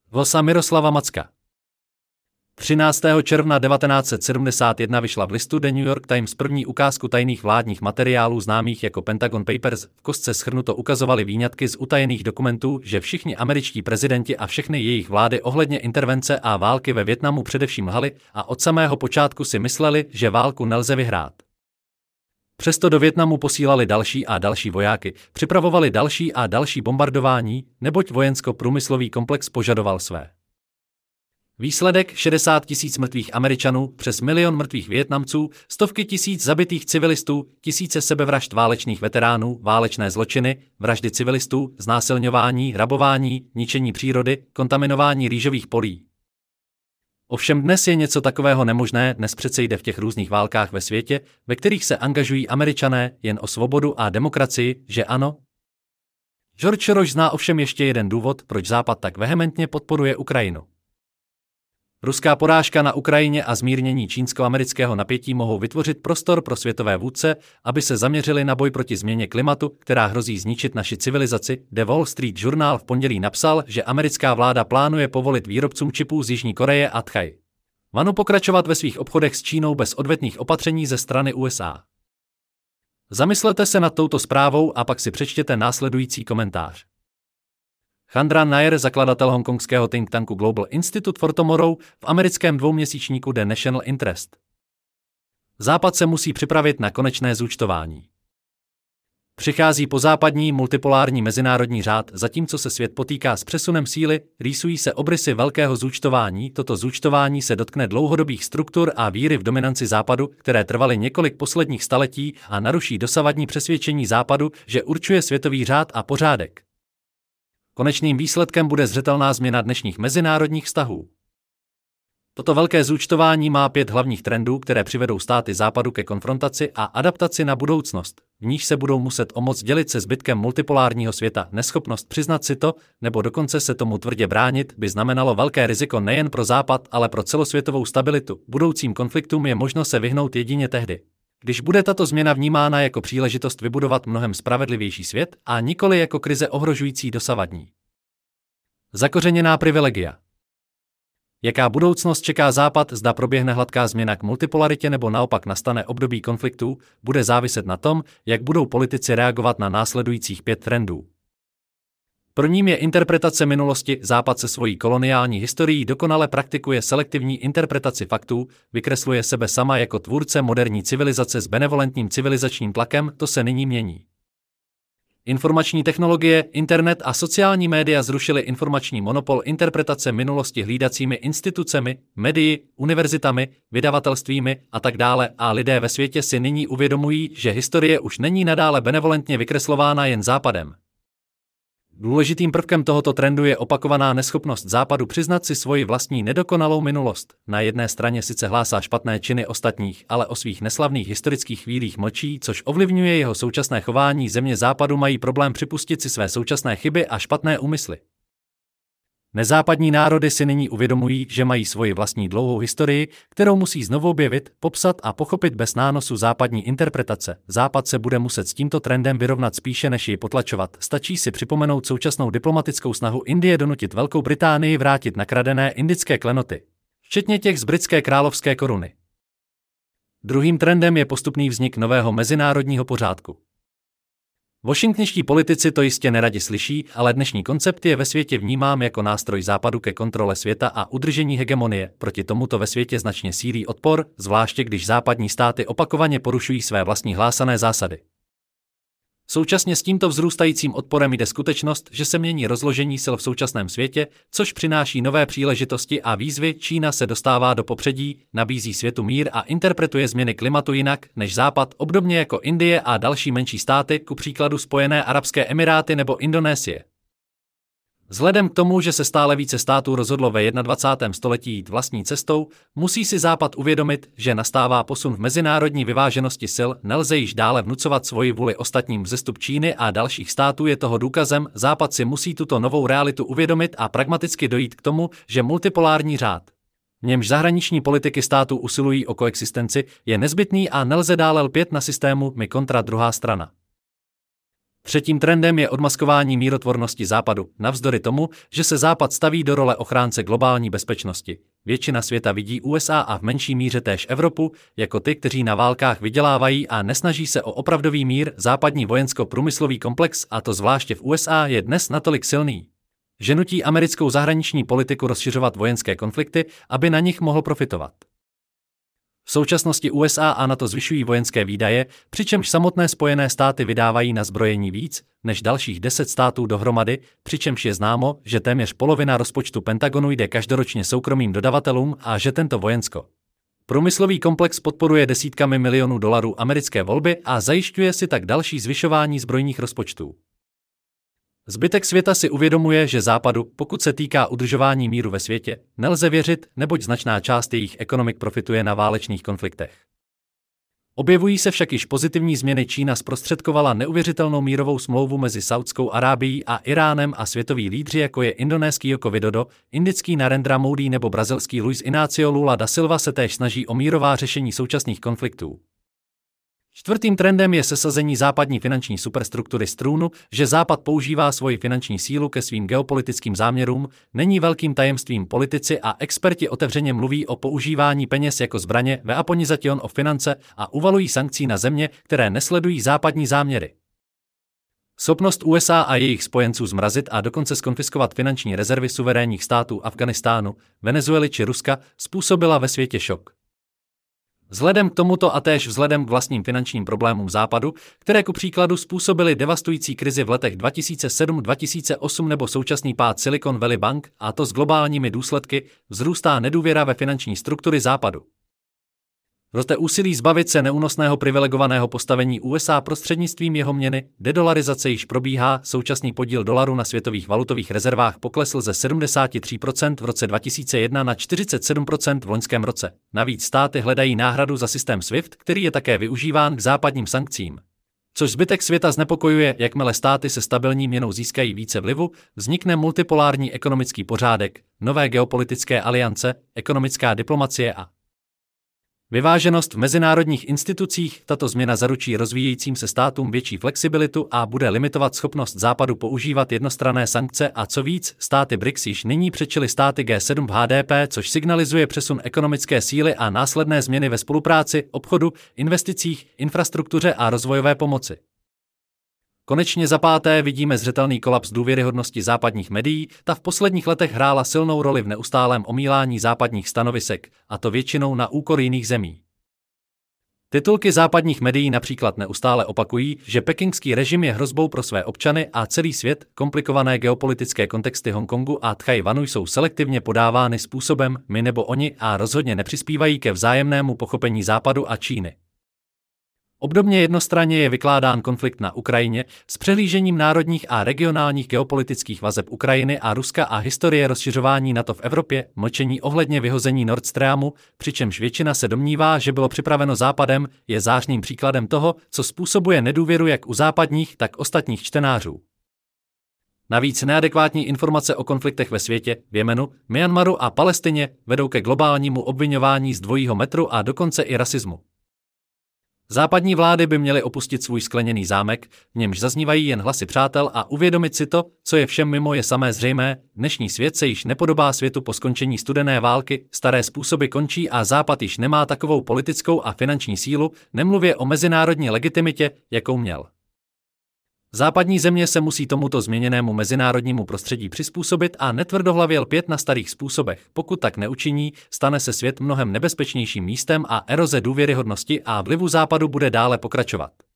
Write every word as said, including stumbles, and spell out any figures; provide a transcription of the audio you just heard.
Vosa Miroslava Macka. třináctého června devatenáct set sedmdesát jedna vyšla v listu The New York Times první ukázku tajných vládních materiálů známých jako Pentagon Papers. V kostce shrnuto ukazovaly výňatky z utajených dokumentů, že všichni američtí prezidenti a všechny jejich vlády ohledně intervence a války ve Vietnamu především lhali a od samého počátku si mysleli, že válku nelze vyhrát. Přesto do Vietnamu posílali další a další vojáky, připravovali další a další bombardování, neboť vojensko-průmyslový komplex požadoval své. Výsledek: šedesát tisíc mrtvých Američanů, přes milion mrtvých Vietnamců, stovky tisíc zabitých civilistů, tisíce sebevražd válečných veteránů, válečné zločiny, vraždy civilistů, znásilňování, rabování, ničení přírody, kontaminování rýžových polí. Ovšem dnes je něco takového nemožné, dnes přece jde v těch různých válkách ve světě, ve kterých se angažují Američané, jen o svobodu a demokracii, že ano? George Soros zná ovšem ještě jeden důvod, proč Západ tak vehementně podporuje Ukrajinu. Ruská porážka na Ukrajině a zmírnění čínsko-amerického napětí mohou vytvořit prostor pro světové vůdce, aby se zaměřili na boj proti změně klimatu, která hrozí zničit naši civilizaci. The Wall Street Journal v pondělí napsal, že americká vláda plánuje povolit výrobcům čipů z Jižní Koreje a Tchaj-wanu pokračovat ve svých obchodech s Čínou bez odvetných opatření ze strany U S A. Zamyslete se nad touto zprávou a pak si přečtěte následující komentář. Chandra Nair, zakladatel hongkongského think tanku Global Institute for Tomorrow, v americkém dvouměsíčníku The National Interest. Západ se musí připravit na konečné zúčtování. Přichází pozápadní multipolární mezinárodní řád, zatímco se svět potýká s přesunem síly, rýsují se obrysy velkého zúčtování. Toto zúčtování se dotkne dlouhodobých struktur a víry v dominanci Západu, které trvaly několik posledních staletí, a naruší dosavadní přesvědčení Západu, že určuje světový řád a pořádek. Konečným výsledkem bude zřetelná změna dnešních mezinárodních vztahů. Toto velké zúčtování má pět hlavních trendů, které přivedou státy Západu ke konfrontaci a adaptaci na budoucnost, v níž se budou muset o moc dělit se zbytkem multipolárního světa. Neschopnost přiznat si to, nebo dokonce se tomu tvrdě bránit, by znamenalo velké riziko nejen pro Západ, ale pro celosvětovou stabilitu. Budoucím konfliktům je možno se vyhnout jedině tehdy, když bude tato změna vnímána jako příležitost vybudovat mnohem spravedlivější svět a nikoli jako krize ohrožující dosavadní. Zakořeněná privilegia. Jaká budoucnost čeká Západ, zda proběhne hladká změna k multipolaritě nebo naopak nastane období konfliktů, bude záviset na tom, jak budou politici reagovat na následujících pět trendů. Prvním je interpretace minulosti. Západ se svojí koloniální historií dokonale praktikuje selektivní interpretaci faktů, vykresluje sebe sama jako tvůrce moderní civilizace s benevolentním civilizačním tlakem, to se nyní mění. Informační technologie, internet a sociální média zrušily informační monopol interpretace minulosti hlídacími institucemi, médii, univerzitami, vydavatelstvími a tak dále, a lidé ve světě si nyní uvědomují, že historie už není nadále benevolentně vykreslována jen Západem. Důležitým prvkem tohoto trendu je opakovaná neschopnost Západu přiznat si svoji vlastní nedokonalou minulost. Na jedné straně sice hlásá špatné činy ostatních, ale o svých neslavných historických chvílích mlčí, což ovlivňuje jeho současné chování. Země Západu mají problém připustit si své současné chyby a špatné úmysly. Nezápadní národy si nyní uvědomují, že mají svoji vlastní dlouhou historii, kterou musí znovu objevit, popsat a pochopit bez nánosu západní interpretace. Západ se bude muset s tímto trendem vyrovnat spíše než ji potlačovat. Stačí si připomenout současnou diplomatickou snahu Indie donutit Velkou Británii vrátit nakradené indické klenoty, včetně těch z britské královské koruny. Druhým trendem je postupný vznik nového mezinárodního pořádku. Washingtonští politici to jistě neradi slyší, ale dnešní koncept je ve světě vnímám jako nástroj Západu ke kontrole světa a udržení hegemonie. Proti tomuto ve světě značně sílí odpor, zvláště když západní státy opakovaně porušují své vlastní hlásané zásady. Současně s tímto vzrůstajícím odporem jde skutečnost, že se mění rozložení sil v současném světě, což přináší nové příležitosti a výzvy. Čína se dostává do popředí, nabízí světu mír a interpretuje změny klimatu jinak než Západ, obdobně jako Indie a další menší státy, ku příkladu Spojené arabské emiráty nebo Indonésie. Vzhledem k tomu, že se stále více států rozhodlo ve dvacátém prvním století jít vlastní cestou, musí si Západ uvědomit, že nastává posun v mezinárodní vyváženosti sil, nelze již dále vnucovat svoji vůli ostatním. Vzestup Číny a dalších států je toho důkazem. Západ si musí tuto novou realitu uvědomit a pragmaticky dojít k tomu, že multipolární řád, v němž zahraniční politiky států usilují o koexistenci, je nezbytný a nelze dále lpět na systému my kontra druhá strana. Třetím trendem je odmaskování mírotvornosti Západu, navzdory tomu, že se Západ staví do role ochránce globální bezpečnosti. Většina světa vidí U S A a v menší míře též Evropu jako ty, kteří na válkách vydělávají a nesnaží se o opravdový mír. Západní vojensko-průmyslový komplex, a to zvláště v U S A, je dnes natolik silný, že nutí americkou zahraniční politiku rozšiřovat vojenské konflikty, aby na nich mohl profitovat. V současnosti U S A a NATO zvyšují vojenské výdaje, přičemž samotné Spojené státy vydávají na zbrojení víc než dalších deset států dohromady, přičemž je známo, že téměř polovina rozpočtu Pentagonu jde každoročně soukromým dodavatelům a že tento vojensko průmyslový komplex podporuje desítkami milionů dolarů americké volby a zajišťuje si tak další zvyšování zbrojních rozpočtů. Zbytek světa si uvědomuje, že Západu, pokud se týká udržování míru ve světě, nelze věřit, neboť značná část jejich ekonomik profituje na válečných konfliktech. Objevují se však již pozitivní změny. Čína zprostředkovala neuvěřitelnou mírovou smlouvu mezi Saudskou Arábií a Iránem a světoví lídři, jako je indonéský Joko Widodo, indický Narendra Modi nebo brazilský Luiz Inácio Lula da Silva se též snaží o mírová řešení současných konfliktů. Čtvrtým trendem je sesazení západní finanční superstruktury z trůnu. Že Západ používá svoji finanční sílu ke svým geopolitickým záměrům, není velkým tajemstvím. Politici a experti otevřeně mluví o používání peněz jako zbraně, weaponization of finance a uvalují sankcí na země, které nesledují západní záměry. Schopnost U S A a jejich spojenců zmrazit a dokonce skonfiskovat finanční rezervy suverénních států Afghánistánu, Venezuely či Ruska způsobila ve světě šok. Vzhledem k tomuto a též vzhledem k vlastním finančním problémům Západu, které ku příkladu způsobily devastující krizi v letech dva tisíce sedm dva tisíce osm nebo současný pád Silicon Valley Bank, a to s globálními důsledky, vzrůstá nedůvěra ve finanční struktury Západu. Roste úsilí zbavit se neúnosného privilegovaného postavení U S A prostřednictvím jeho měny, dedolarizace již probíhá, současný podíl dolaru na světových valutových rezervách poklesl ze sedmdesát tři procent v roce dva tisíce jedna na čtyřicet sedm procent v loňském roce. Navíc státy hledají náhradu za systém SWIFT, který je také využíván k západním sankcím. Což zbytek světa znepokojuje, jakmile státy se stabilní měnou získají více vlivu, vznikne multipolární ekonomický pořádek, nové geopolitické aliance, ekonomická diplomacie a vyváženost v mezinárodních institucích. Tato změna zaručí rozvíjejícím se státům větší flexibilitu a bude limitovat schopnost Západu používat jednostranné sankce a co víc, státy B R I C S již nyní předčily státy G sedm v H D P, což signalizuje přesun ekonomické síly a následné změny ve spolupráci, obchodu, investicích, infrastruktuře a rozvojové pomoci. Konečně za páté vidíme zřetelný kolaps důvěryhodnosti západních médií. Ta v posledních letech hrála silnou roli v neustálém omílání západních stanovisek, a to většinou na úkor jiných zemí. Titulky západních médií například neustále opakují, že pekingský režim je hrozbou pro své občany a celý svět. Komplikované geopolitické kontexty Hongkongu a Tchaj-wanu jsou selektivně podávány způsobem my nebo oni a rozhodně nepřispívají ke vzájemnému pochopení Západu a Číny. Obdobně jednostranně je vykládán konflikt na Ukrajině s přehlížením národních a regionálních geopolitických vazeb Ukrajiny a Ruska a historie rozšiřování NATO v Evropě, mlčení ohledně vyhození Nord Streamu, přičemž většina se domnívá, že bylo připraveno Západem, je zářným příkladem toho, co způsobuje nedůvěru jak u západních, tak ostatních čtenářů. Navíc neadekvátní informace o konfliktech ve světě, v Jemenu, Myanmaru a Palestině vedou ke globálnímu obviňování z dvojího metru a dokonce i rasismu. Západní vlády by měly opustit svůj skleněný zámek, v němž zaznívají jen hlasy přátel a uvědomit si to, co je všem mimo je samé zřejmé, dnešní svět se již nepodobá světu po skončení studené války, staré způsoby končí a Západ již nemá takovou politickou a finanční sílu, nemluvě o mezinárodní legitimitě, jakou měl. Západní země se musí tomuto změněnému mezinárodnímu prostředí přizpůsobit a netvrdohlavě lpět na starých způsobech. Pokud tak neučiní, stane se svět mnohem nebezpečnějším místem a eroze důvěryhodnosti a vlivu Západu bude dále pokračovat.